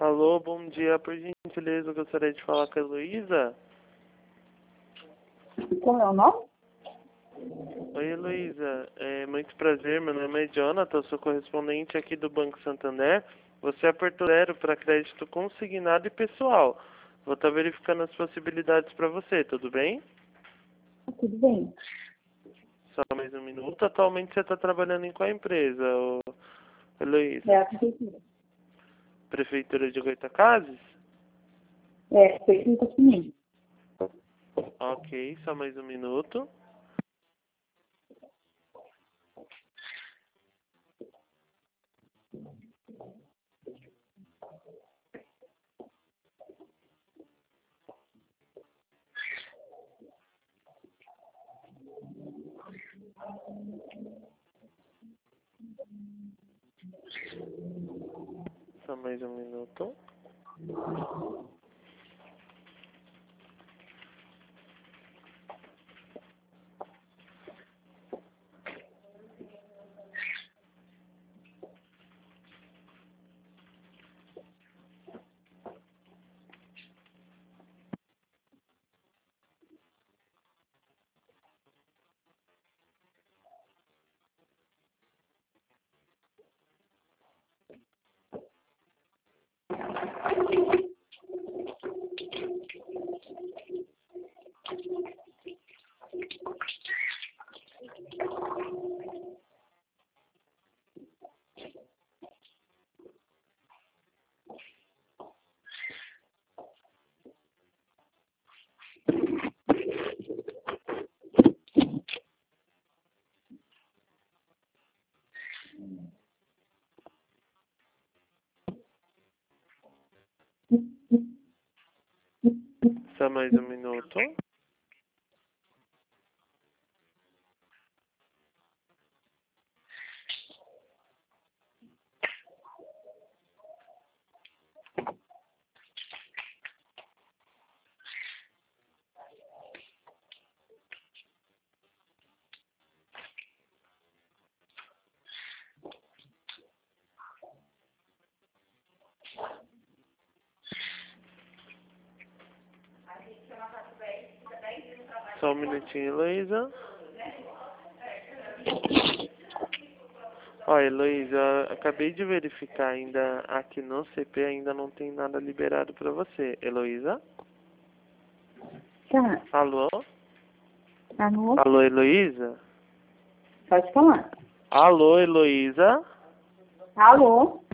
Alô, bom dia. Por gentileza, eu gostaria de falar com a Heloísa. Como é o nome? Oi, Heloísa. Muito prazer. Meu nome é Jonathan, eu sou correspondente aqui do Banco Santander. Você é português para crédito consignado e pessoal. Vou estar verificando as possibilidades para você, tudo bem? Tudo bem. Só mais um minuto. Atualmente você está trabalhando em qual empresa, Heloísa? É a prefeitura. Prefeitura de Goitacazes? É, prefeitura comigo. Ok, só mais um minuto. Só mais um minuto. Só mais um minuto. Só um minutinho, Heloísa. Ó, Heloísa, acabei de verificar ainda aqui no CP, ainda não tem nada liberado para você. Heloísa? Tá. Alô? Alô? Alô, Heloísa? Pode falar. Alô, Heloísa? Alô?